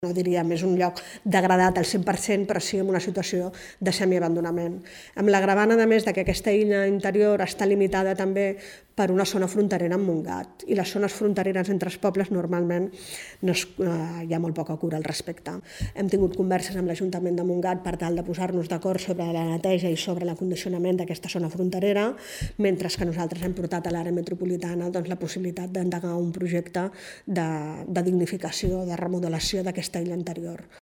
No diríem, és un lloc degradat al 100%, però sí en una situació de semiabandonament. Amb l'agravant, a més, que aquesta illa interior està limitada també per una zona fronterera amb Montgat, i les zones frontereres entre els pobles normalment hi ha molt poca cura al respecte. Hem tingut converses amb l'Ajuntament de Montgat per tal de posar-nos d'acord sobre la neteja i sobre l'acondicionament d'aquesta zona fronterera, mentre que nosaltres hem portat a l'àrea metropolitana la possibilitat d'endegar un projecte de dignificació, de remodelació d'aquesta illa interior.